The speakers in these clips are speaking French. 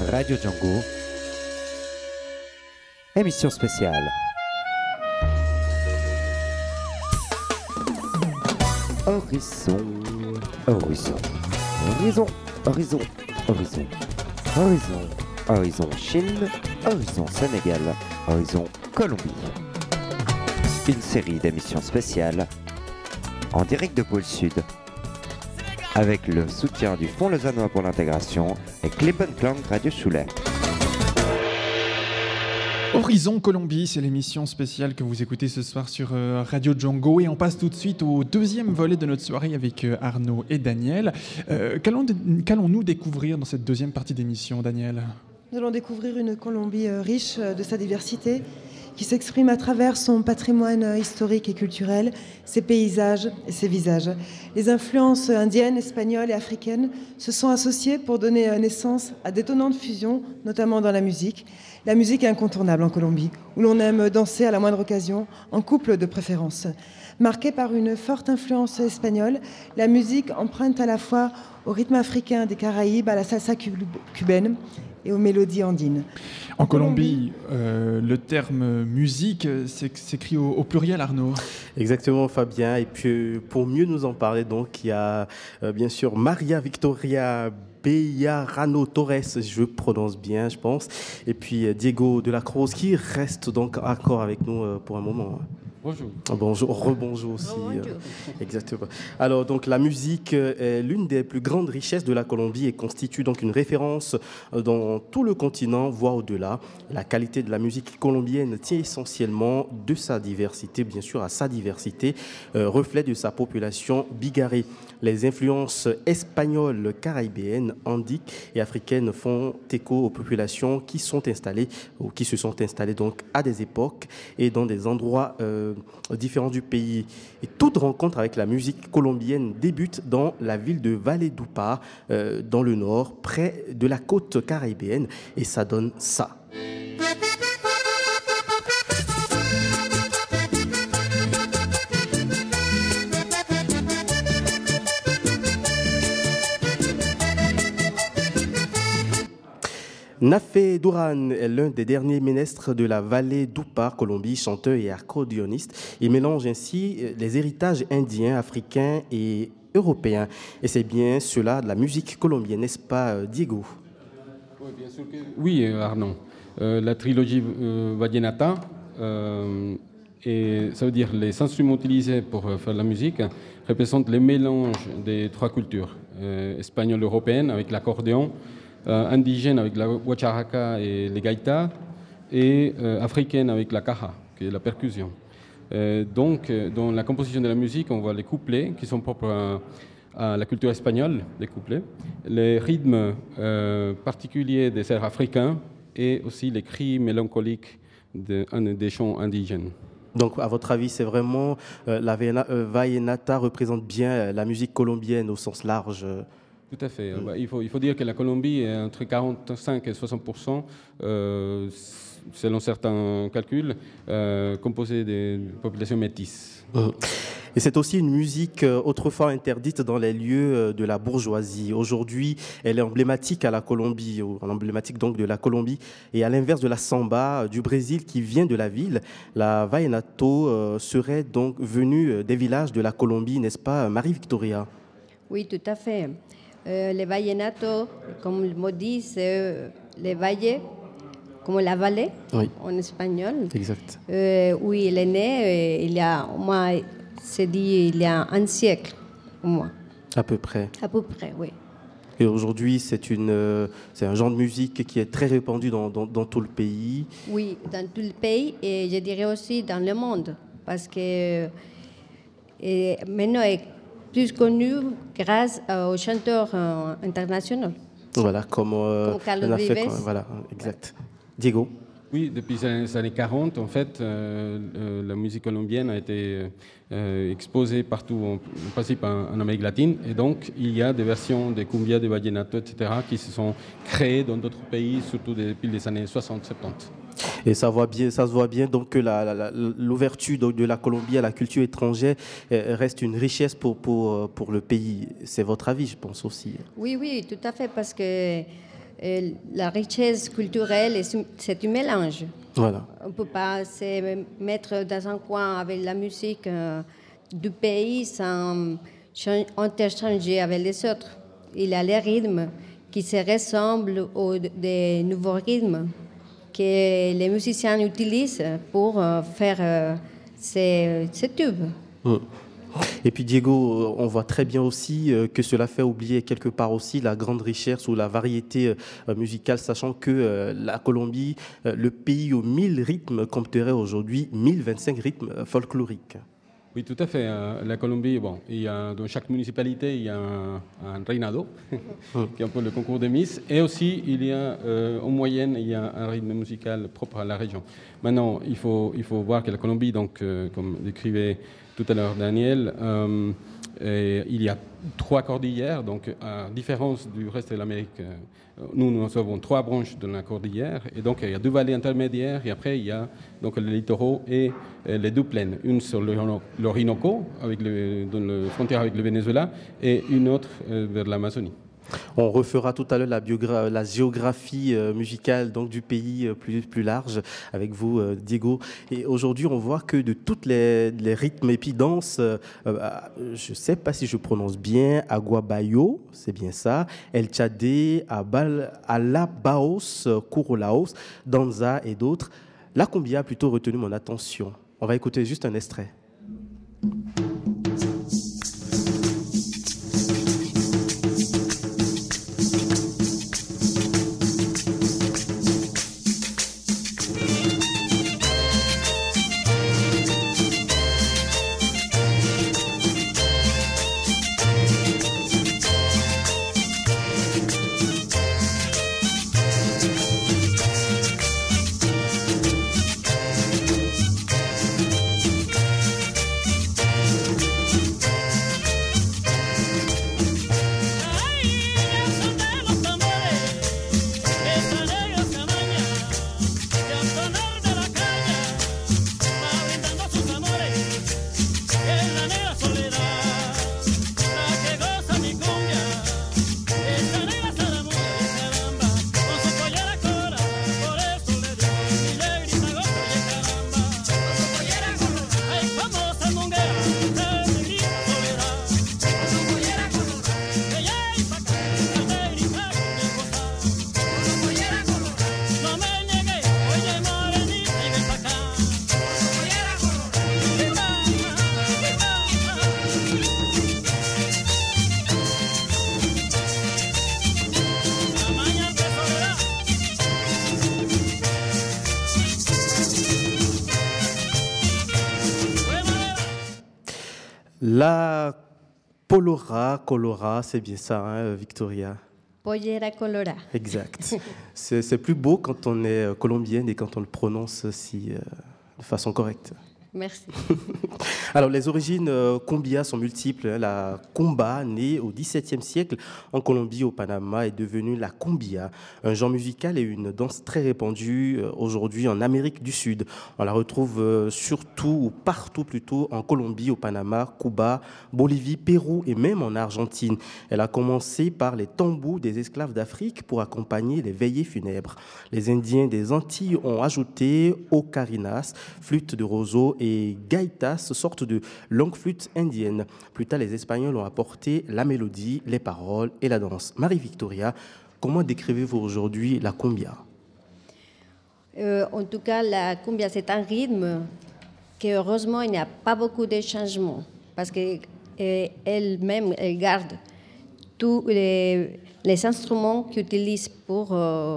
Radio Django, émission spéciale. Horizon, horizon, horizon, horizon, horizon, horizon, horizon Chine, horizon Sénégal, horizon Colombie. Une série d'émissions spéciales en direct de Pôle Sud, avec le soutien du Fonds lausannois pour l'intégration et Klippenklang Radio Schule. Horizon Colombie, c'est l'émission spéciale que vous écoutez ce soir sur Radio Django, et on passe tout de suite au deuxième volet de notre soirée avec Arnaud et Daniel. Qu'allons-nous découvrir dans cette deuxième partie d'émission, Daniel ? Nous allons découvrir une Colombie riche de sa diversité, qui s'exprime à travers son patrimoine historique et culturel, ses paysages et ses visages. Les influences indiennes, espagnoles et africaines se sont associées pour donner naissance à d'étonnantes fusions, notamment dans la musique. La musique est incontournable en Colombie, où l'on aime danser à la moindre occasion, en couple de préférence. Marquée par une forte influence espagnole, la musique emprunte à la fois au rythme africain des Caraïbes, à la salsa cubaine et aux mélodies andines. En Colombie, le terme musique s'écrit au pluriel, Arnaud. Exactement, Fabien. Et puis, pour mieux nous en parler, donc, il y a bien sûr Maria Victoria Bejarano Torres, je prononce bien, je pense, et puis Diego de la Cruz, qui reste donc encore avec nous pour un moment. Bonjour. Bonjour, rebonjour aussi. Exactement. Alors, donc, la musique est l'une des plus grandes richesses de la Colombie et constitue donc une référence dans tout le continent, voire au-delà. La qualité de la musique colombienne tient essentiellement de sa diversité, bien sûr, à sa diversité, reflet de sa population bigarrée. Les influences espagnoles, caribéennes, andiques et africaines font écho aux populations qui sont installées ou qui se sont installées donc à des époques et dans des endroits différents du pays. Et toute rencontre avec la musique colombienne débute dans la ville de Valledupar, dans le nord, près de la côte caribéenne, et ça donne ça. Nafé Duran est l'un des derniers ménestres de la vallée d'Upar, Colombie, chanteur et accordéoniste. Il mélange ainsi les héritages indiens, africains et européens. Et c'est bien cela de la musique colombienne, n'est-ce pas, Diego ? Oui, bien sûr que oui, Arnaud. La trilogie Vallenata, et ça veut dire les instruments utilisés pour faire la musique, représentent les mélanges des trois cultures, espagnole européenne avec l'accordéon, indigène avec la guacharaca et les gaitas, et africaine avec la caja, qui est la percussion. Donc, dans la composition de la musique, on voit les couplets qui sont propres à la culture espagnole, les couplets, les rythmes particuliers des airs africains et aussi les cris mélancoliques des chants indigènes. Donc, à votre avis, c'est vraiment la vallenata représente bien la musique colombienne au sens large. Tout à fait. Il faut dire que la Colombie est entre 45 et 60%, selon certains calculs, composée de populations métisses. Et c'est aussi une musique autrefois interdite dans les lieux de la bourgeoisie. Aujourd'hui, elle est emblématique à la Colombie, emblématique donc de la Colombie. Et à l'inverse de la samba du Brésil qui vient de la ville, la vallenato serait donc venue des villages de la Colombie, n'est-ce pas, Marie-Victoria ? Oui, tout à fait. Les vallenatos, comme le mot dit, c'est les valles, comme la vallée, oui, en espagnol. Exact. Oui, il est né, il y a, moi, c'est dit, il y a un siècle, au moins. À peu près. À peu près, oui. Et aujourd'hui, c'est un genre de musique qui est très répandu dans tout le pays. Oui, dans tout le pays, et je dirais aussi dans le monde, parce que maintenant, plus connu grâce aux chanteurs internationaux. Voilà, comme Carlos Vives. Voilà, exact. Diego ? Oui, depuis les années 40, en fait, la musique colombienne a été exposée partout, en principe en Amérique latine, et donc il y a des versions de cumbia, de vallenato, etc., qui se sont créées dans d'autres pays, surtout depuis les années 60-70. Et ça se voit bien donc que l'ouverture de la Colombie à la culture étrangère reste une richesse pour le pays. C'est votre avis, je pense aussi. Oui, tout à fait, parce que la richesse culturelle, c'est un mélange. Voilà. On ne peut pas se mettre dans un coin avec la musique du pays sans interchanger avec les autres. Il y a les rythmes qui se ressemblent aux des nouveaux rythmes que les musiciens utilisent pour faire ces tubes. Et puis Diego, on voit très bien aussi que cela fait oublier quelque part aussi la grande richesse ou la variété musicale, sachant que la Colombie, le pays aux 1000 rythmes, compterait aujourd'hui 1025 rythmes folkloriques. Oui, tout à fait. La Colombie, bon, dans chaque municipalité, il y a un reinado, qui est un peu le concours des Miss. Et aussi, il y a, en moyenne, il y a un rythme musical propre à la région. Maintenant, il faut voir que la Colombie, donc, comme décrivait tout à l'heure Daniel, il y a 3 cordillères, donc à différence du reste de l'Amérique, nous avons 3 branches de la cordillère, et donc il y a 2 vallées intermédiaires, et après il y a donc les littoraux et les 2 plaines, une sur l'Orinoco, dans la frontière avec le Venezuela, et une autre vers l'Amazonie. On refera tout à l'heure la géographie musicale donc, du pays plus large avec vous, Diego. Et aujourd'hui, on voit que de toutes les rythmes et puis danses, je ne sais pas si je prononce bien, Aguabayo, c'est bien ça, El Tchadé, Alabaos, Kurolaos, Danza et d'autres. La cumbia a plutôt retenu mon attention. On va écouter juste un extrait. La Colora, c'est bien ça, hein, Victoria? Pollera colora. Exact. C'est plus beau quand on est colombienne et quand on le prononce aussi de façon correcte. Merci. Alors, les origines cumbia sont multiples. La comba, née au XVIIe siècle en Colombie, au Panama, est devenue la cumbia, un genre musical et une danse très répandue aujourd'hui en Amérique du Sud. On la retrouve surtout ou partout plutôt en Colombie, au Panama, Cuba, Bolivie, Pérou et même en Argentine. Elle a commencé par les tambours des esclaves d'Afrique pour accompagner les veillées funèbres. Les Indiens des Antilles ont ajouté ocarinas, flûte de roseau et gaitas, sorte de longue flûte indienne. Plus tard, les Espagnols ont apporté la mélodie, les paroles et la danse. Marie-Victoria, comment décrivez-vous aujourd'hui la cumbia? En tout cas, la cumbia, c'est un rythme que, heureusement, il n'y a pas beaucoup de changements parce qu'elle-même, elle garde tous les instruments qu'ils utilisent pour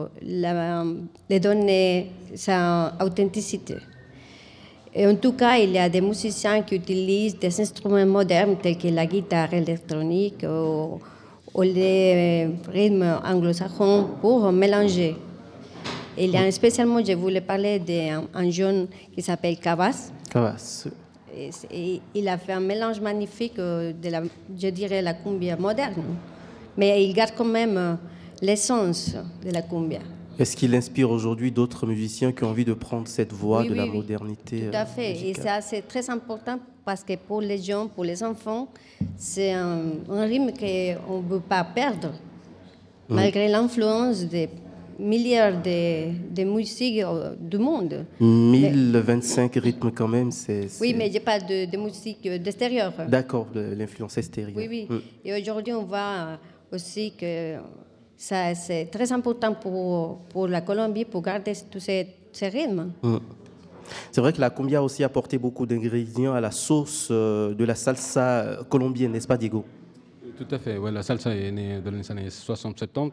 les donner sa authenticité. Et en tout cas, il y a des musiciens qui utilisent des instruments modernes tels que la guitare électronique ou les rythmes anglo-saxons pour mélanger. Il y a spécialement, je voulais parler d'un jeune qui s'appelle Cabas. Cabas. Et il a fait un mélange magnifique je dirais, la cumbia moderne. Mais il garde quand même l'essence de la cumbia. Est-ce qu'il inspire aujourd'hui d'autres musiciens qui ont envie de prendre cette voie de la modernité? Tout à fait. Musicale. Et ça, c'est très important parce que pour les gens, pour les enfants, c'est un rythme qu'on ne veut pas perdre. malgré l'influence des milliards de musiques du monde. 1025 rythmes quand même, Oui, mais je parle de musique d'extérieur. D'accord, l'influence extérieure. Oui. Et aujourd'hui, on voit aussi que ça, c'est très important pour la Colombie pour garder tous ces rythmes. C'est vrai que la cumbia a aussi apporté beaucoup d'ingrédients à la sauce de la salsa colombienne, n'est-ce pas, Diego? Tout à fait. Ouais, la salsa est née dans les années 60-70.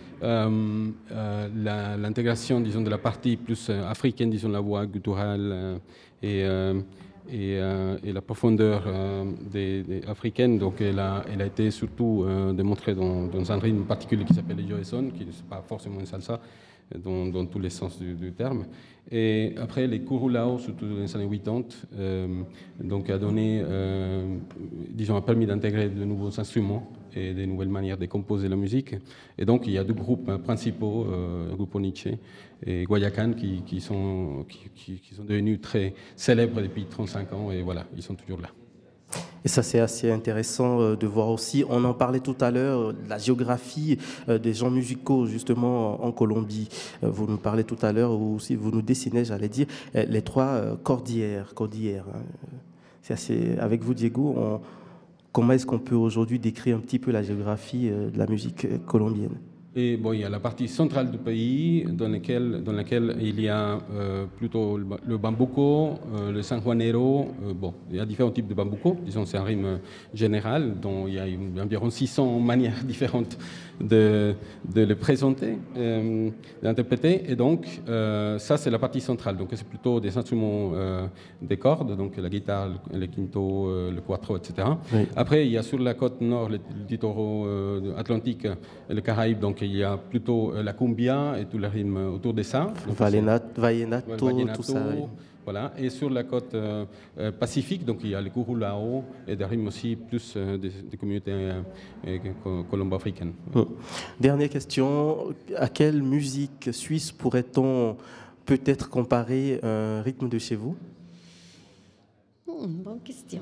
L'intégration, disons, de la partie plus africaine, disons, la voix gutturale et la profondeur africaine, donc elle a été surtout démontrée dans un rythme particulier qui s'appelle le joesón, qui n'est pas forcément une salsa dans tous les sens du terme. Et après, les curulao, surtout dans les années 80, donc a donné, disons, a permis d'intégrer de nouveaux instruments et de nouvelles manières de composer la musique. Et donc, il y a deux groupes principaux, Grupo Nietzsche et Guayacán, qui sont devenus très célèbres depuis 35 ans. Et voilà, ils sont toujours là. Et ça, c'est assez intéressant de voir aussi. On en parlait tout à l'heure, la géographie des genres musicaux, justement, en Colombie. Vous nous parlez tout à l'heure, ou aussi vous nous dessinez, j'allais dire, les trois cordillères. Hein. C'est assez... Avec vous, Diego, comment est-ce qu'on peut aujourd'hui décrire un petit peu la géographie de la musique colombienne? Et bon, il y a la partie centrale du pays dans laquelle il y a plutôt le bambuco, le sanjuanero. Bon, il y a différents types de bambuco. Disons, c'est un rythme général dont il y a environ 600 manières différentes de le présenter, d'interpréter. Et donc, ça, c'est la partie centrale. Donc, c'est plutôt des instruments des cordes, donc la guitare, le quinto, le cuatro, etc. Oui. Après, il y a sur la côte nord, le littoral atlantique, le Caraïbe, donc il y a plutôt la cumbia et tout le rythme autour de ça. Vallenato, tout ça. Oui. Voilà. Et sur la côte pacifique, donc il y a le curulao et des rythmes aussi plus des communautés colombo-africaines. Dernière question, à quelle musique suisse pourrait-on peut-être comparer un rythme de chez vous? Bonne question.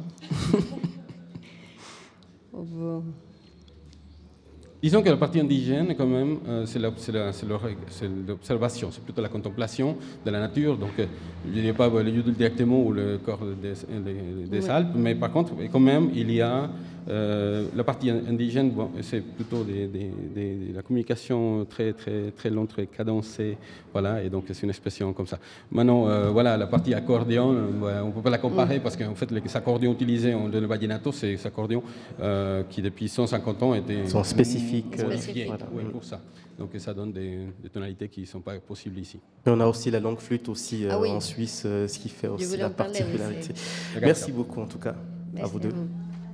Disons que la partie indigène, quand même, c'est l'observation, c'est plutôt la contemplation de la nature. Donc, je ne dirais pas le yodel directement ou le corps des Alpes, mais par contre, quand même, il y a la partie indigène, bon, c'est plutôt la communication très, très, très lente, très cadencée, voilà, et donc c'est une expression comme ça. Maintenant, voilà, la partie accordéon, on ne peut pas la comparer parce qu'en fait, les accordéons utilisés dans le vallenato, c'est des accordéons qui, depuis 150 ans, sont spécifiques. Voilà, oui, pour ça. Donc ça donne des tonalités qui ne sont pas possibles ici. Et on a aussi la langue flûte aussi en Suisse, ce qui fait aussi la particularité. Merci beaucoup en tout cas. Merci à vous deux.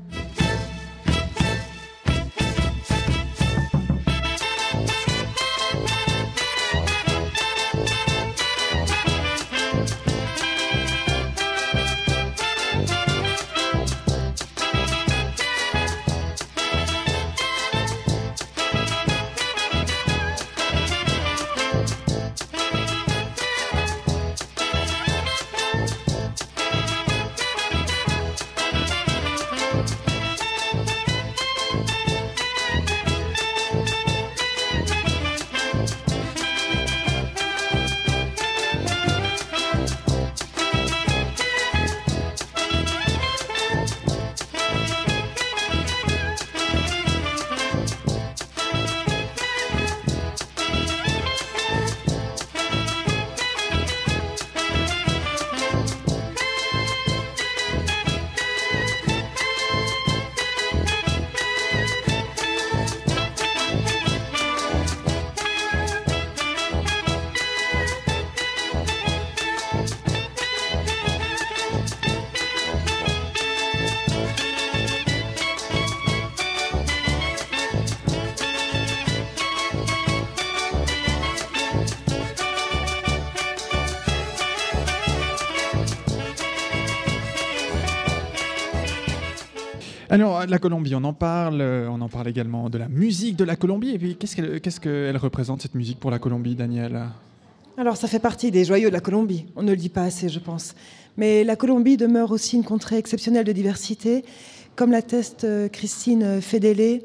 Alors, la Colombie, on en parle également de la musique de la Colombie. Et puis, qu'est-ce qu'elle représente, cette musique, pour la Colombie, Daniel? Alors, ça fait partie des joyaux de la Colombie. On ne le dit pas assez, je pense. Mais la Colombie demeure aussi une contrée exceptionnelle de diversité, comme l'atteste Christine Fedele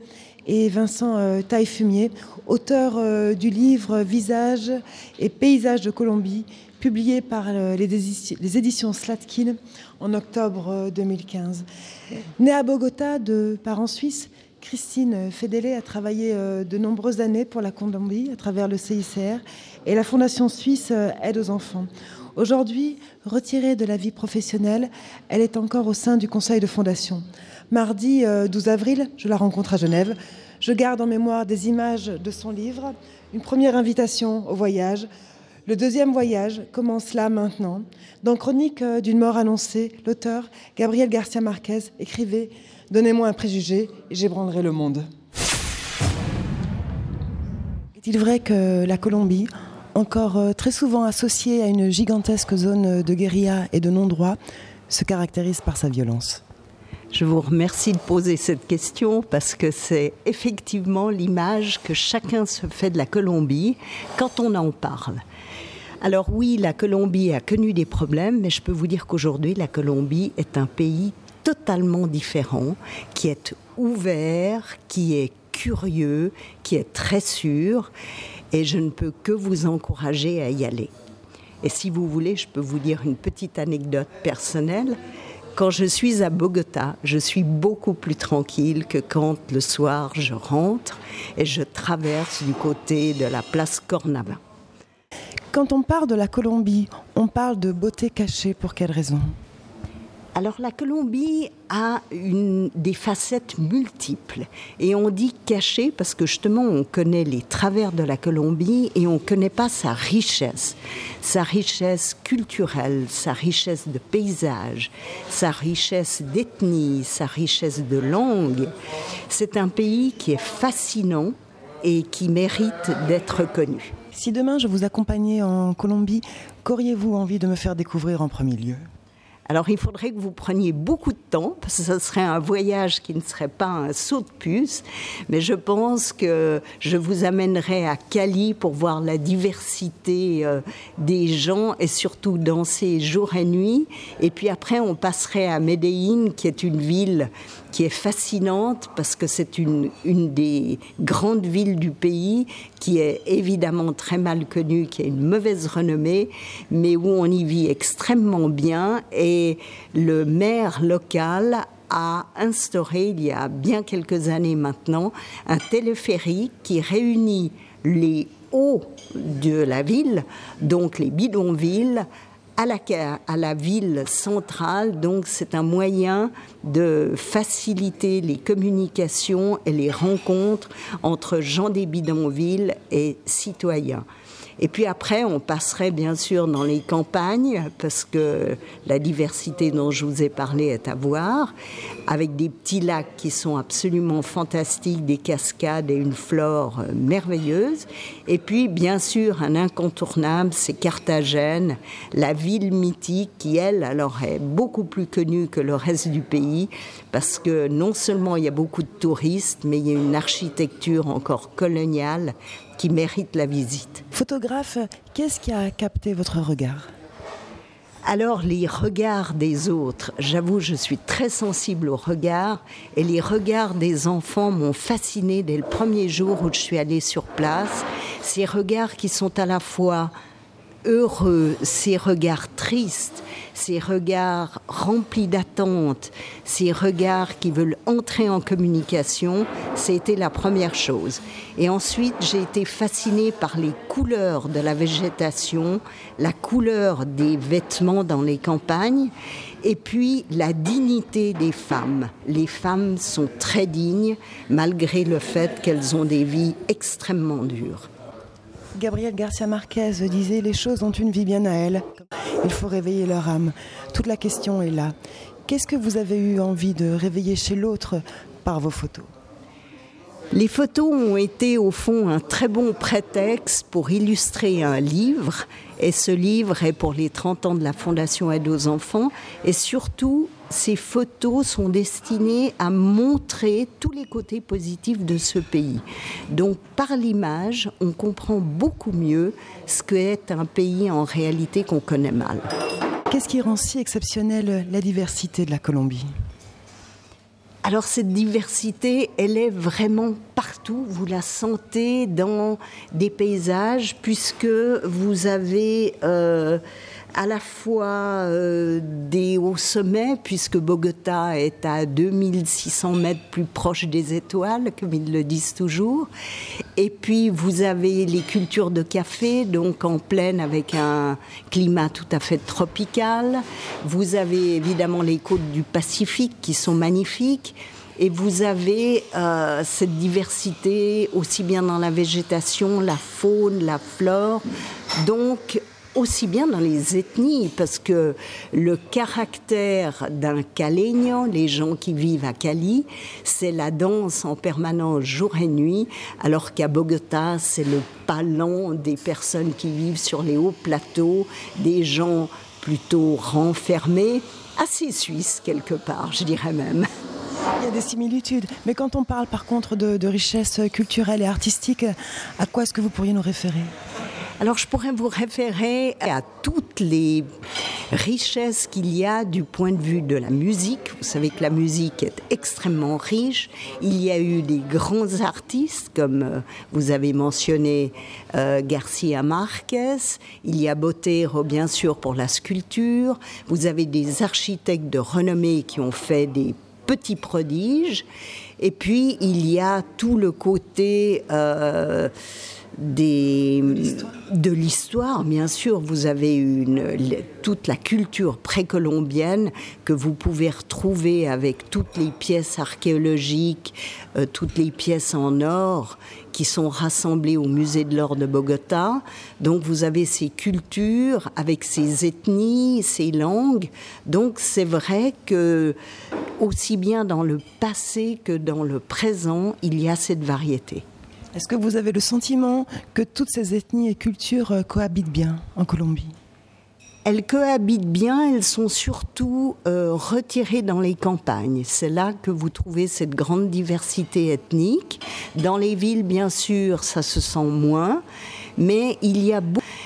et Vincent Taillefumier, auteur du livre Visages et paysages de Colombie, publié par les éditions Slatkin en octobre 2015. Née à Bogota de parents suisses, Christine Fedele a travaillé de nombreuses années pour la Colombie à travers le CICR et la Fondation suisse Aide aux enfants. Aujourd'hui, retirée de la vie professionnelle, elle est encore au sein du conseil de fondation. Mardi 12 avril, je la rencontre à Genève. Je garde en mémoire des images de son livre, une première invitation au voyage. Le deuxième voyage commence là, maintenant. Dans Chronique d'une mort annoncée, l'auteur, Gabriel Garcia Marquez, écrivait « Donnez-moi un préjugé et j'ébranlerai le monde ». Est-il vrai que la Colombie, encore très souvent associée à une gigantesque zone de guérilla et de non-droit, se caractérise par sa violence ? Je vous remercie de poser cette question parce que c'est effectivement l'image que chacun se fait de la Colombie quand on en parle. Alors oui, la Colombie a connu des problèmes, mais je peux vous dire qu'aujourd'hui, la Colombie est un pays totalement différent, qui est ouvert, qui est curieux, qui est très sûr, et je ne peux que vous encourager à y aller. Et si vous voulez, je peux vous dire une petite anecdote personnelle. Quand je suis à Bogota, je suis beaucoup plus tranquille que quand le soir je rentre et je traverse du côté de la place Cornava. Quand on parle de la Colombie, on parle de beauté cachée. Pour quelle raison ? Alors la Colombie a des facettes multiples et on dit cachée parce que justement on connaît les travers de la Colombie et on ne connaît pas sa richesse culturelle, sa richesse de paysage, sa richesse d'ethnie, sa richesse de langue. C'est un pays qui est fascinant et qui mérite d'être connu. Si demain je vous accompagnais en Colombie, qu'auriez-vous envie de me faire découvrir en premier lieu ? Alors il faudrait que vous preniez beaucoup de temps, parce que ce serait un voyage qui ne serait pas un saut de puce, mais je pense que je vous amènerai à Cali pour voir la diversité des gens et surtout danser jour et nuit. Et puis après on passerait à Medellín, qui est une ville qui est fascinante parce que c'est une des grandes villes du pays qui est évidemment très mal connue, qui a une mauvaise renommée, mais où on y vit extrêmement bien. Et le maire local a instauré, il y a bien quelques années maintenant, un téléphérique qui réunit les hauts de la ville, donc les bidonvilles, à la ville centrale. Donc c'est un moyen de faciliter les communications et les rencontres entre gens des bidonvilles et citoyens. Et puis après, on passerait bien sûr dans les campagnes, parce que la diversité dont je vous ai parlé est à voir, avec des petits lacs qui sont absolument fantastiques, des cascades et une flore merveilleuse. Et puis, bien sûr, un incontournable, c'est Carthagène, la ville mythique qui, elle, alors est beaucoup plus connue que le reste du pays, parce que non seulement il y a beaucoup de touristes, mais il y a une architecture encore coloniale qui mérite la visite. Photographe, qu'est-ce qui a capté votre regard ? Alors, les regards des autres, j'avoue, je suis très sensible aux regards, et les regards des enfants m'ont fascinée dès le premier jour où je suis allée sur place. Ces regards qui sont à la fois heureux, ces regards tristes, ces regards remplis d'attente, ces regards qui veulent entrer en communication, c'était la première chose. Et ensuite, j'ai été fascinée par les couleurs de la végétation, la couleur des vêtements dans les campagnes, et puis la dignité des femmes. Les femmes sont très dignes, malgré le fait qu'elles ont des vies extrêmement dures. Gabriel Garcia Marquez disait « Les choses ont une vie bien à elles. Il faut réveiller leur âme. » Toute la question est là. Qu'est-ce que vous avez eu envie de réveiller chez l'autre par vos photos ? Les photos ont été au fond un très bon prétexte pour illustrer un livre. Et ce livre est pour les 30 ans de la Fondation Aide aux enfants. Et surtout, ces photos sont destinées à montrer tous les côtés positifs de ce pays. Donc, par l'image, on comprend beaucoup mieux ce qu'est un pays en réalité qu'on connaît mal. Qu'est-ce qui rend si exceptionnelle la diversité de la Colombie ? Alors cette diversité, elle est vraiment partout. Vous la sentez dans des paysages, puisque vous avez à la fois des hauts sommets, puisque Bogota est à 2600 mètres plus proche des étoiles, comme ils le disent toujours. Et puis vous avez les cultures de café, donc en plaine avec un climat tout à fait tropical. Vous avez évidemment les côtes du Pacifique qui sont magnifiques. Et vous avez cette diversité aussi bien dans la végétation, la faune, la flore. Donc aussi bien dans les ethnies, parce que le caractère d'un Caleño, les gens qui vivent à Cali, c'est la danse en permanence jour et nuit, alors qu'à Bogota, c'est le pas lent des personnes qui vivent sur les hauts plateaux, des gens plutôt renfermés, assez suisses quelque part, je dirais même. Il y a des similitudes, mais quand on parle par contre de richesse culturelle et artistique, à quoi est-ce que vous pourriez nous référer ? Alors je pourrais vous référer à toutes les richesses qu'il y a du point de vue de la musique. Vous savez que la musique est extrêmement riche. Il y a eu des grands artistes, comme vous avez mentionné Garcia Marquez. Il y a Botero, bien sûr, pour la sculpture. Vous avez des architectes de renommée qui ont fait des petits prodiges. Et puis, il y a tout le côté de l'histoire, bien sûr. Vous avez toute la culture précolombienne que vous pouvez retrouver avec toutes les pièces archéologiques, toutes les pièces en or qui sont rassemblées au musée de l'or de Bogota. Donc vous avez ces cultures avec ces ethnies, ces langues. Donc c'est vrai que aussi bien dans le passé que dans le présent, il y a cette variété. Est-ce que vous avez le sentiment que toutes ces ethnies et cultures cohabitent bien en Colombie ? Elles cohabitent bien, elles sont surtout retirées dans les campagnes. C'est là que vous trouvez cette grande diversité ethnique. Dans les villes, bien sûr, ça se sent moins, mais il y a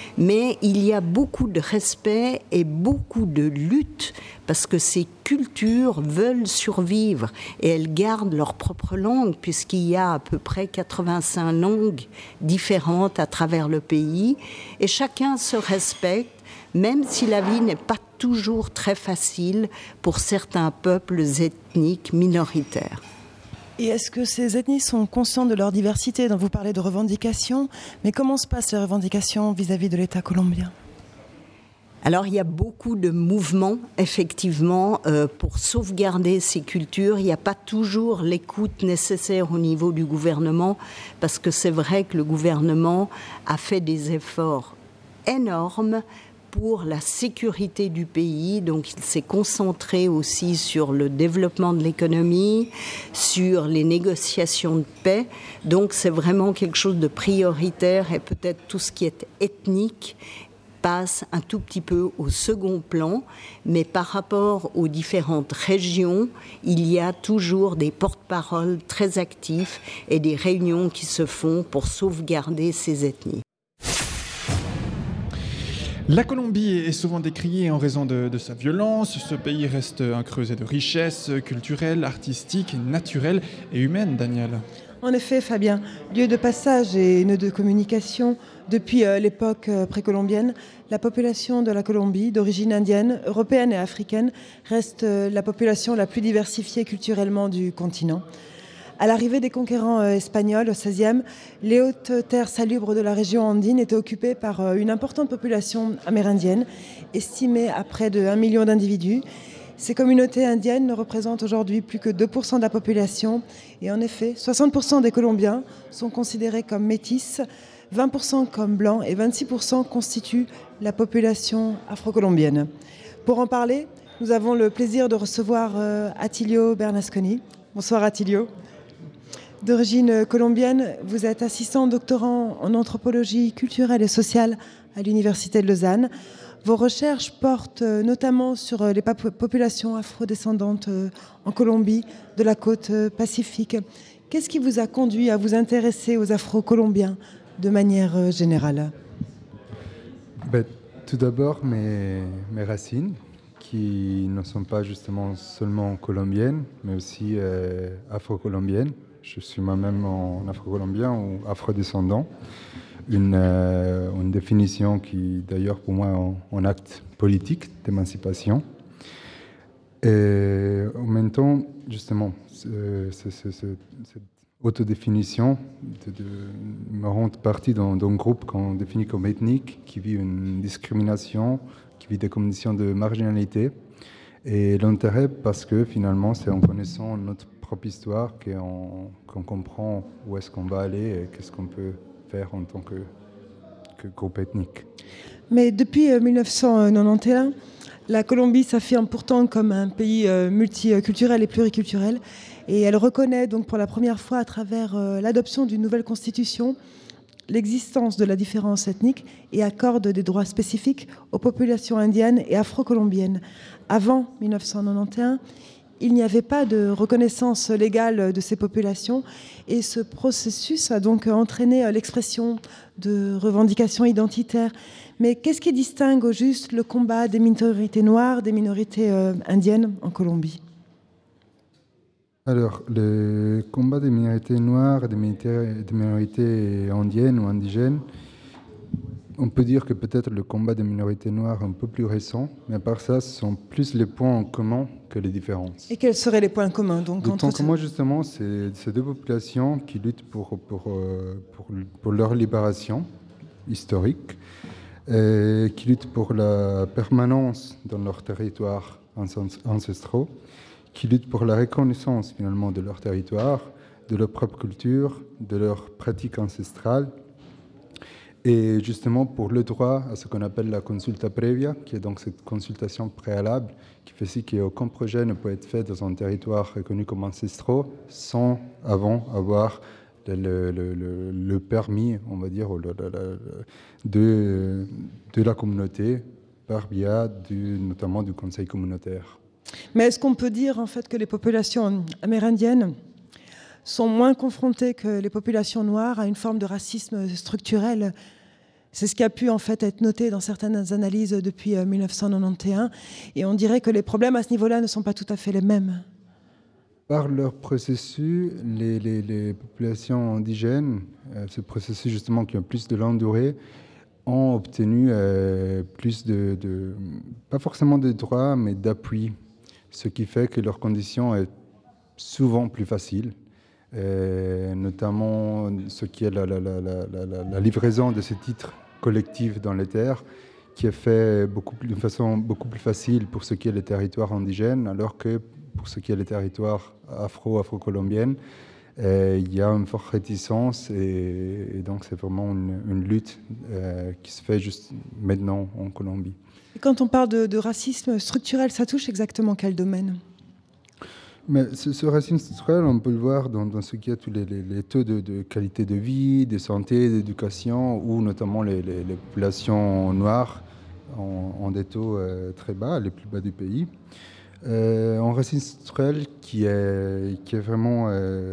beaucoup de respect et beaucoup de lutte parce que ces cultures veulent survivre et elles gardent leur propre langue puisqu'il y a à peu près 85 langues différentes à travers le pays et chacun se respecte, même si la vie n'est pas toujours très facile pour certains peuples ethniques minoritaires. Et est-ce que ces ethnies sont conscientes de leur diversité ? Donc vous parlez de revendications, mais comment se passent les revendications vis-à-vis de l'État colombien ? Alors il y a beaucoup de mouvements, effectivement, pour sauvegarder ces cultures. Il n'y a pas toujours l'écoute nécessaire au niveau du gouvernement, parce que c'est vrai que le gouvernement a fait des efforts énormes pour la sécurité du pays. Donc il s'est concentré aussi sur le développement de l'économie, sur les négociations de paix. Donc c'est vraiment quelque chose de prioritaire et peut-être tout ce qui est ethnique passe un tout petit peu au second plan, mais par rapport aux différentes régions, il y a toujours des porte-paroles très actifs et des réunions qui se font pour sauvegarder ces ethnies. La Colombie est souvent décriée en raison de sa violence. Ce pays reste un creuset de richesses culturelles, artistiques, naturelles et humaines, Daniel. En effet, Fabien, lieu de passage et nœud de communication, depuis l'époque précolombienne, la population de la Colombie, d'origine indienne, européenne et africaine, reste la population la plus diversifiée culturellement du continent. À l'arrivée des conquérants espagnols au XVIe, les hautes terres salubres de la région andine étaient occupées par une importante population amérindienne, estimée à près de 1 million d'individus. Ces communautés indiennes ne représentent aujourd'hui plus que 2% de la population. Et en effet, 60% des Colombiens sont considérés comme métis, 20% comme blancs et 26% constituent la population afro-colombienne. Pour en parler, nous avons le plaisir de recevoir Attilio Bernasconi. Bonsoir Attilio. D'origine colombienne, vous êtes assistant doctorant en anthropologie culturelle et sociale à l'Université de Lausanne. Vos recherches portent notamment sur les populations afrodescendantes en Colombie, de la côte pacifique. Qu'est-ce qui vous a conduit à vous intéresser aux Afro-Colombiens de manière générale ? Tout d'abord, mes racines, qui ne sont pas justement seulement colombiennes, mais aussi afro-colombiennes. Je suis moi-même en afro-colombien ou afro-descendant. Une définition qui, d'ailleurs, pour moi, est un acte politique d'émancipation. Et en même temps, justement, cette autodéfinition me rend partie d'un groupe qu'on définit comme ethnique, qui vit une discrimination, qui vit des conditions de marginalité. Et l'intérêt, parce que finalement, c'est en connaissant notre propre histoire qu'on comprend où est-ce qu'on va aller et qu'est-ce qu'on peut faire en tant que groupe ethnique. Mais depuis 1991, la Colombie s'affirme pourtant comme un pays multiculturel et pluriculturel. Et elle reconnaît donc pour la première fois à travers l'adoption d'une nouvelle constitution l'existence de la différence ethnique et accorde des droits spécifiques aux populations indiennes et afro-colombiennes. Avant 1991, il n'y avait pas de reconnaissance légale de ces populations et ce processus a donc entraîné l'expression de revendications identitaires. Mais qu'est-ce qui distingue au juste le combat des minorités noires, des minorités indiennes en Colombie ? Alors, le combat des minorités noires et des minorités indiennes ou indigènes, on peut dire que peut-être le combat des minorités noires est un peu plus récent, mais à part ça, ce sont plus les points en commun que les différences. Et quels seraient les points communs donc D'autant que moi, justement, c'est ces deux populations qui luttent pour leur libération historique, et qui luttent pour la permanence dans leurs territoires ancestraux, qui luttent pour la reconnaissance finalement de leur territoire, de leur propre culture, de leurs pratiques ancestrales, et justement pour le droit à ce qu'on appelle la consulta previa, qui est donc cette consultation préalable, qui fait aussi qu'aucun projet ne peut être fait dans un territoire reconnu comme ancestraux sans avant avoir le permis, on va dire, de la communauté par biais notamment du conseil communautaire. Mais est-ce qu'on peut dire en fait que les populations amérindiennes sont moins confrontées que les populations noires à une forme de racisme structurel ? C'est ce qui a pu en fait être noté dans certaines analyses depuis 1991, et on dirait que les problèmes à ce niveau-là ne sont pas tout à fait les mêmes. Par leur processus, les populations indigènes, ce processus justement qui a plus de longue durée, ont obtenu plus pas forcément de droits, mais d'appui, ce qui fait que leur condition est souvent plus facile, notamment ce qui est la livraison de ces titres collectifs dans les terres, qui est fait de façon beaucoup plus facile pour ce qui est les territoires indigènes, alors que pour ce qui est les territoires afro-colombiennes, il y a une forte réticence et donc c'est vraiment une lutte qui se fait juste maintenant en Colombie. Et quand on parle de racisme structurel, ça touche exactement quel domaine ? Mais ce racisme structurel, on peut le voir dans ce qui est tous les taux de qualité de vie, de santé, d'éducation, où notamment les populations noires ont des taux très bas, les plus bas du pays. Un racisme structurel qui est vraiment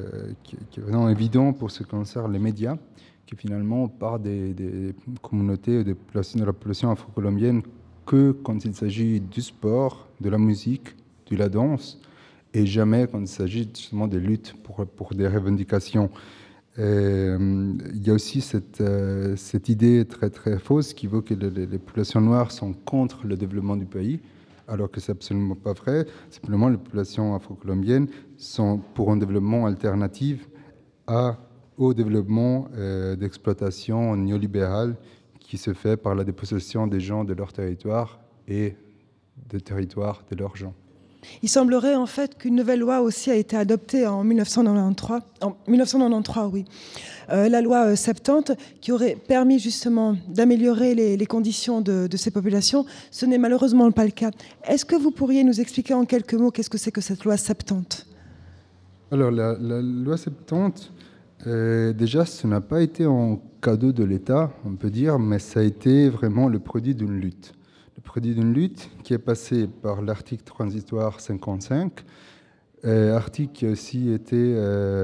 évident pour ce qui concerne les médias, qui finalement part des communautés de la population afro-colombienne que quand il s'agit du sport, de la musique, de la danse, et jamais quand il s'agit justement des luttes pour des revendications. Il y a aussi cette idée très, très fausse qui veut que les populations noires sont contre le développement du pays, alors que c'est absolument pas vrai. Simplement, les populations afro-colombiennes sont pour un développement alternatif au développement d'exploitation néolibérale qui se fait par la dépossession des gens de leur territoire et des territoires de leurs gens. Il semblerait en fait qu'une nouvelle loi aussi a été adoptée en 1993. Oui. La loi 70, qui aurait permis justement d'améliorer les conditions de ces populations. Ce n'est malheureusement pas le cas. Est-ce que vous pourriez nous expliquer en quelques mots qu'est-ce que c'est que cette loi 70 ? Alors la loi 70, déjà ce n'a pas été un cadeau de l'État, on peut dire, mais ça a été vraiment le produit d'une lutte. Le produit d'une lutte qui est passé par l'article transitoire 55, article qui a aussi été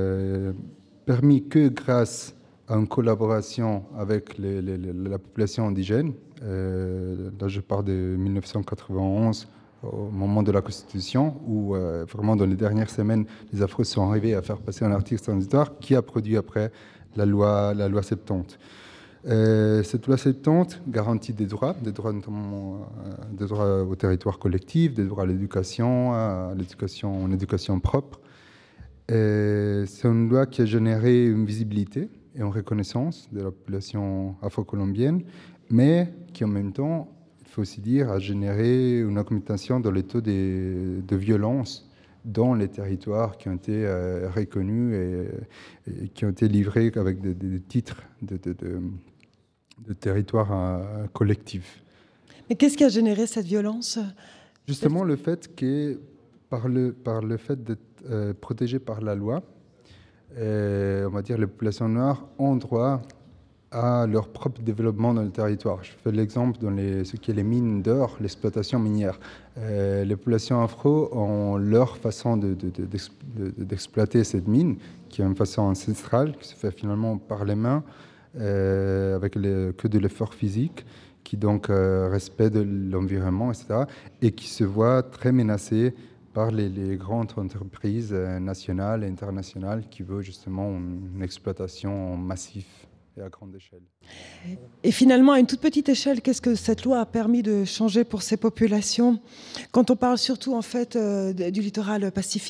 permis que grâce à une collaboration avec la population indigène. Là, je parle de 1991 au moment de la Constitution, où vraiment dans les dernières semaines, les Afro sont arrivés à faire passer un article transitoire qui a produit après la loi 70. Cette loi 70 garantit des droits notamment des droits au territoire collectif, des droits à l'éducation, en éducation propre. C'est une loi qui a généré une visibilité et une reconnaissance de la population afro-colombienne, mais qui en même temps, il faut aussi dire, a généré une augmentation dans les taux de violence dans les territoires qui ont été reconnus et qui ont été livrés avec des titres de territoire collectif. Mais qu'est-ce qui a généré cette violence ? Justement, le fait que, par le fait d'être protégé par la loi, on va dire les populations noires ont droit à leur propre développement dans le territoire. Je fais l'exemple dans ce qui est les mines d'or, l'exploitation minière. Les populations afro ont leur façon d'exploiter cette mine, qui est une façon ancestrale, qui se fait finalement par les mains, avec que de l'effort physique, qui donc respecte l'environnement, etc., et qui se voit très menacée par les grandes entreprises nationales et internationales qui veulent justement une exploitation massive et à grande échelle. Et finalement, à une toute petite échelle, qu'est-ce que cette loi a permis de changer pour ces populations, quand on parle surtout en fait du littoral pacifique ?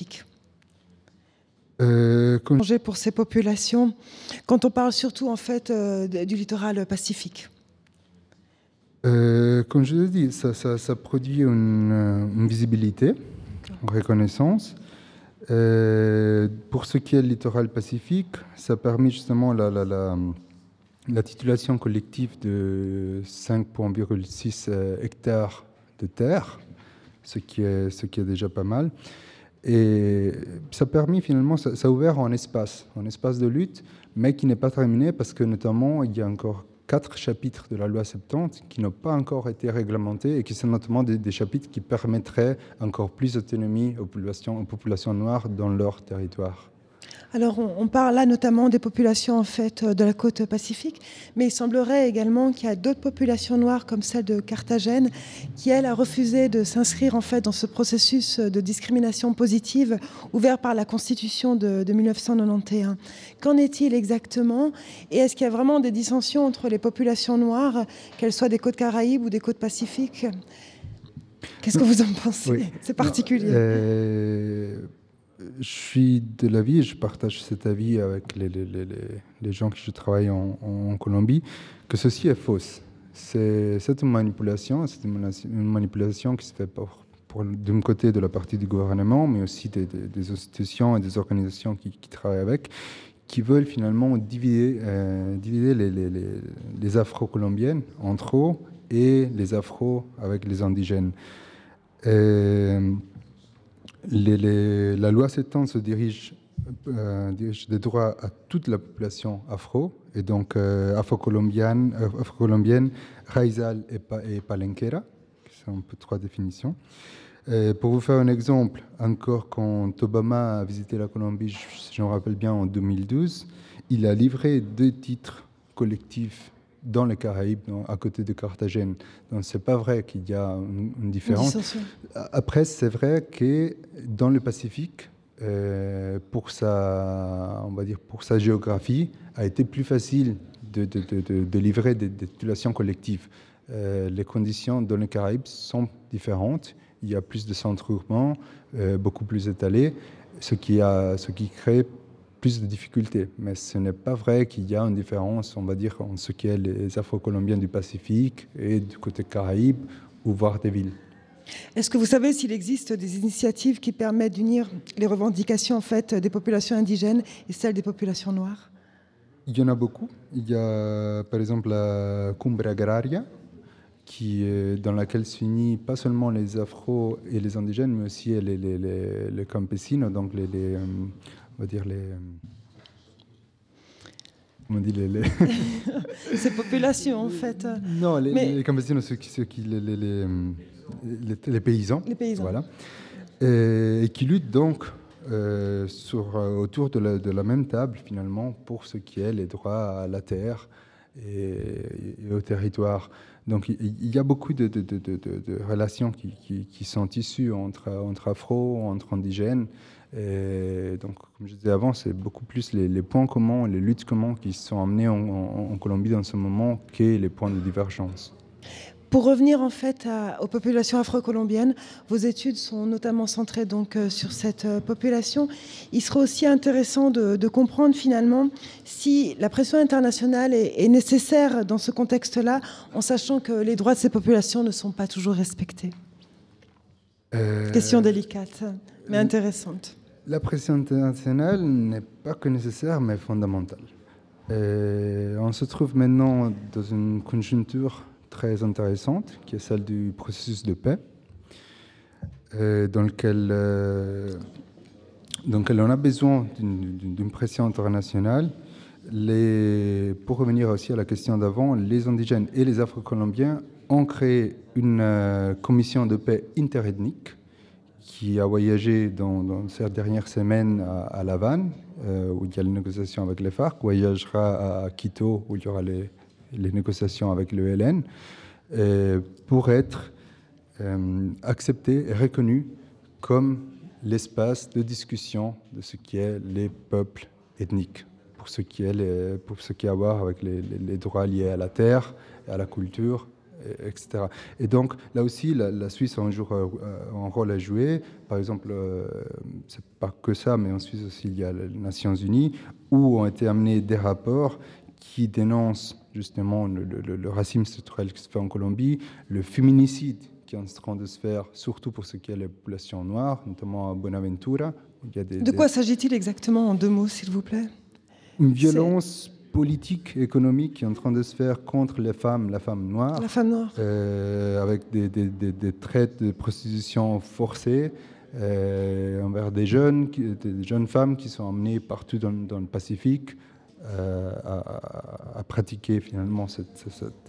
Changer pour ces populations, quand on parle surtout en fait du littoral pacifique. Comme je l'ai dit, ça produit une visibilité, une reconnaissance. Pour ce qui est du littoral pacifique, ça a permis justement la titulation collective de 5,6 hectares de terre, ce qui est déjà pas mal. Et ça a permis finalement, ça a ouvert un espace de lutte, mais qui n'est pas terminé parce que notamment il y a encore 4 chapitres de la loi 70 qui n'ont pas encore été réglementés et qui sont notamment des chapitres qui permettraient encore plus d'autonomie aux populations noires dans leur territoire. Alors, on parle là notamment des populations en fait de la côte pacifique, mais il semblerait également qu'il y a d'autres populations noires comme celle de Carthagène qui, elle, a refusé de s'inscrire en fait dans ce processus de discrimination positive ouvert par la Constitution de 1991. Qu'en est-il exactement ? Et est-ce qu'il y a vraiment des dissensions entre les populations noires, qu'elles soient des côtes Caraïbes ou des côtes Pacifiques ? Qu'est-ce que vous en pensez ? Oui. C'est particulier. Je suis de l'avis, et je partage cet avis avec les gens qui je travaille en Colombie, que ceci est fausse. C'est une manipulation qui se fait d'un côté de la partie du gouvernement, mais aussi des institutions et des organisations qui travaillent avec, qui veulent finalement divider les Afro-colombiennes entre eux et les Afro avec les indigènes. La loi 70 se dirige des droits à toute la population afro, et donc afro-colombienne, raizal et palenquera, qui sont un peu 3 définitions. Pour vous faire un exemple, encore quand Obama a visité la Colombie, si je me rappelle bien, en 2012, il a livré 2 titres collectifs dans les Caraïbes, à côté de Carthagène. Donc, c'est pas vrai qu'il y a une différence. Après, c'est vrai que dans le Pacifique, pour sa géographie, a été plus facile de livrer des titulations collectives. Les conditions dans les Caraïbes sont différentes. Il y a plus de centres urbains, beaucoup plus étalés, ce qui crée plus de difficultés. Mais ce n'est pas vrai qu'il y a une différence, on va dire, entre ce qui est les Afro-Colombiens du Pacifique et du côté Caraïbes, ou voire des villes. Est-ce que vous savez s'il existe des initiatives qui permettent d'unir les revendications en fait, des populations indigènes et celles des populations noires ? Il y en a beaucoup. Il y a par exemple la Cumbre Agraria, dans laquelle s'unissent pas seulement les Afro et les indigènes, mais aussi les campesinos, donc on va dire comment on dit Ces populations, en fait. Non, les campesinos, les paysans. Les paysans. Voilà. Et qui luttent donc autour de la même table, finalement, pour ce qui est les droits à la terre et au territoire. Donc il y a beaucoup de relations qui sont issues entre afro, entre indigènes. Et donc, comme je disais avant, c'est beaucoup plus les points communs, les luttes communes qui sont amenées en Colombie dans ce moment que les points de divergence. Pour revenir en fait aux populations afro-colombiennes, vos études sont notamment centrées donc sur cette population. Il serait aussi intéressant de comprendre finalement si la pression internationale est nécessaire dans ce contexte-là, en sachant que les droits de ces populations ne sont pas toujours respectés. Question délicate, mais intéressante. La pression internationale n'est pas que nécessaire, mais fondamentale. On se trouve maintenant dans une conjoncture très intéressante, qui est celle du processus de paix, dans lequel on a besoin d'une pression internationale. Pour revenir aussi à la question d'avant, les indigènes et les afro-colombiens ont créé une commission de paix interethnique qui a voyagé dans ces dernières semaines à La Havane, où il y a les négociations avec les FARC, voyagera à Quito, où il y aura les négociations avec le ELN, pour être accepté et reconnu comme l'espace de discussion de ce qui est les peuples ethniques, pour ce qui a à voir avec les droits liés à la terre, à la culture, etc. Et donc, là aussi, la Suisse a un rôle à jouer. Par exemple, c'est pas que ça, mais en Suisse aussi, il y a les Nations Unies, où ont été amenés des rapports qui dénoncent justement le racisme structurel qui se fait en Colombie, le féminicide qui est en train de se faire, surtout pour ce qui est les populations noires, notamment à Buenaventura. De quoi s'agit-il exactement en 2 mots, s'il vous plaît ? Une violence politique, économique qui est en train de se faire contre la femme noire. La femme noire. Avec des traites de prostitution forcée envers des jeunes femmes qui sont emmenées partout dans le Pacifique à pratiquer finalement cette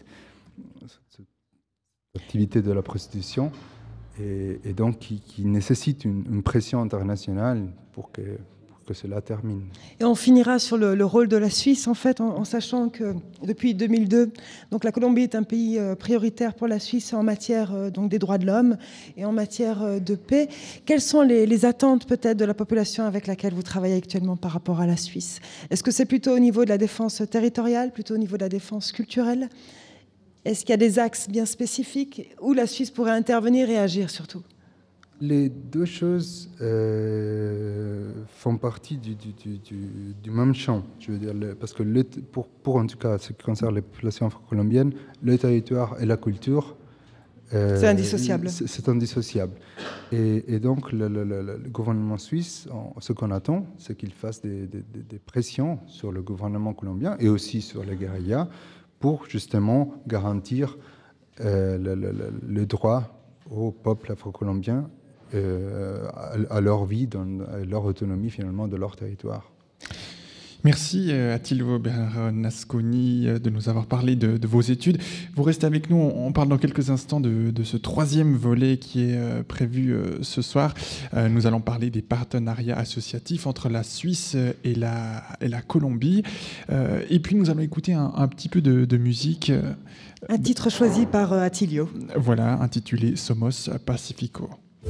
activité de la prostitution et donc qui nécessite une pression internationale pour que cela termine. Et on finira sur le rôle de la Suisse, en fait, en sachant que depuis 2002, donc la Colombie est un pays prioritaire pour la Suisse en matière donc des droits de l'homme et en matière de paix. Quelles sont les attentes peut-être de la population avec laquelle vous travaillez actuellement par rapport à la Suisse ? Est-ce que c'est plutôt au niveau de la défense territoriale, plutôt au niveau de la défense culturelle ? Est-ce qu'il y a des axes bien spécifiques où la Suisse pourrait intervenir et agir surtout ? Les 2 choses font partie du même champ, je veux dire, parce que pour en tout cas ce qui concerne les populations afro-colombiennes, le territoire et la culture, c'est indissociable. C'est indissociable. Et donc le gouvernement suisse, ce qu'on attend, c'est qu'il fasse des pressions sur le gouvernement colombien et aussi sur les guérillas pour justement garantir le droit au peuple afro-colombien à leur vie, à leur autonomie finalement de leur territoire. Merci Attilio Bernasconi de nous avoir parlé de vos études. Vous restez avec nous, on parle dans quelques instants de ce 3e volet qui est prévu ce soir. Nous allons parler des partenariats associatifs entre la Suisse et la Colombie. Et puis nous allons écouter un petit peu de musique. Un titre choisi par Attilio. Voilà, intitulé Somos Pacifico.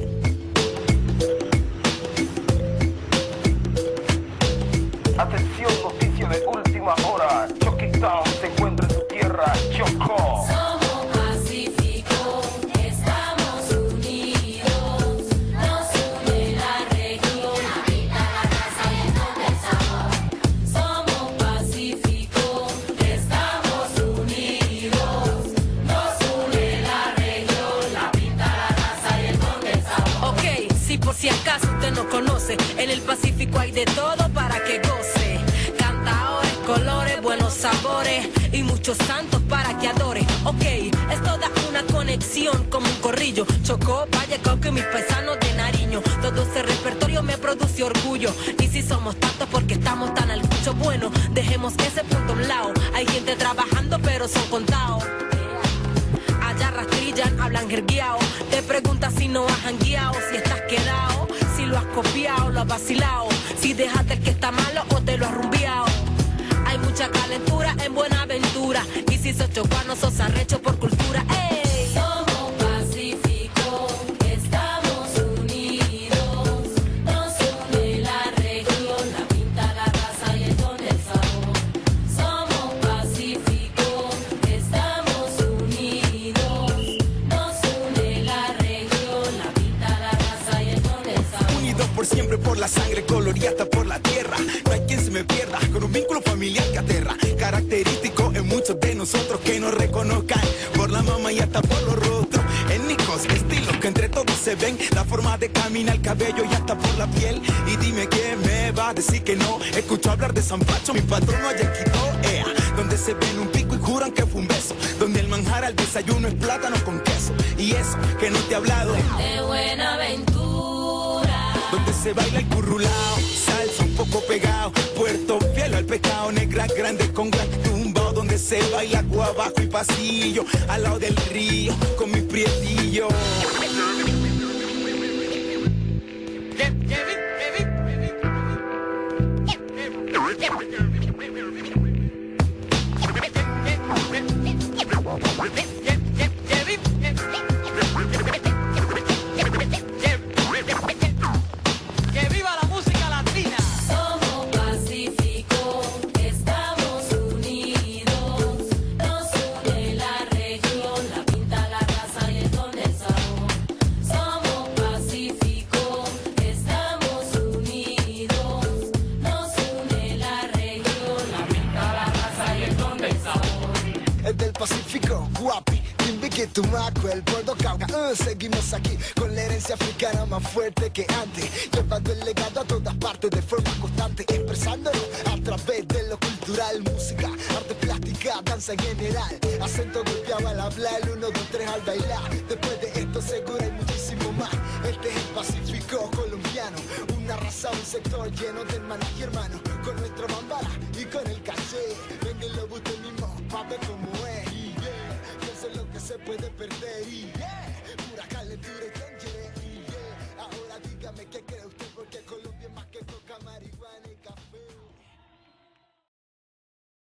Atención, noticia de última hora. Choquitown se encuentra en su tierra, Chocó. Somos pacíficos, estamos unidos. Nos une la región, habita la raza y el don del sabor. Somos pacíficos, estamos unidos. Nos une la región, habita la raza y el don del sabor. Ok, si por si acaso usted no conoce, en el Pacífico hay de todo para que goce. Cantaores, colores, buenos sabores y muchos santos para que adore. Ok, es toda una conexión como un corrillo. Chocó, Valle, Cauca y mis paisanos de Nariño. Todo ese repertorio me produce orgullo. Y si somos tantos porque estamos tan al cucho, bueno, dejemos ese punto a un lado. Hay gente trabajando pero son contados. Allá rastrillan, hablan jergueao. Te preguntas si no has jangueado, si estás quedado, si lo has copiado, lo has vacilado, si dejaste el que está malo o te lo has rumbeado. Hay mucha calentura en Buenaventura y crisis, 8 cuanos, sos arrecho por cultura. ¡Ey! Somos Pacífico, estamos unidos, nos une la región, la pinta, la raza y el don del sabor. Somos Pacífico, estamos unidos, nos une la región, la pinta, la raza y el don del sabor. Unidos por siempre, por la sangre colorida por la tierra. No hay quien se me pierda, con un vínculo familiar que aterra. Característico en muchos de nosotros que nos reconozcan por la mama y hasta por los rostros. Étnicos, estilos que entre todos se ven. La forma de caminar, el cabello y hasta por la piel. Y dime quién me va a decir que no. Escucho hablar de San Pacho, mi patrono allá en Quito, donde se ven un pico y juran que fue un beso. Donde el manjar al desayuno es plátano con queso. Y eso que no te he hablado De Buenaventura, donde se baila el currulao, salsa un poco pegado, Puerto Fiel al pecado, negra grande con gran tumbao, donde se baila abajo y pasillo, al lado del río, con mi prietillo. ¡Que viva la música latina! somos Pacífico, estamos unidos, nos une la región, la pinta, la raza y el don del sabor. Somos Pacífico, estamos unidos, nos une la región, la pinta, la raza y el don del sabor. Es del Pacífico, guapi, Timbiquí, Tumaco, el Puerto Cauca. Seguimos aquí con la herencia africana más fuerte que antes, llevando el legado a todas partes de forma constante, expresándolo a través de lo cultural, música, arte plástica, danza en general, acento golpeado al hablar, el 1, 2, 3 al bailar. Después de esto seguro hay muchísimo más. Este es el Pacífico colombiano, una raza, un sector lleno de hermanas y hermanos, con nuestro bambara y con el caché. Venga y lo busque mismo pa' ver cómo es. Y yeah, pienso en lo que se puede perder. Y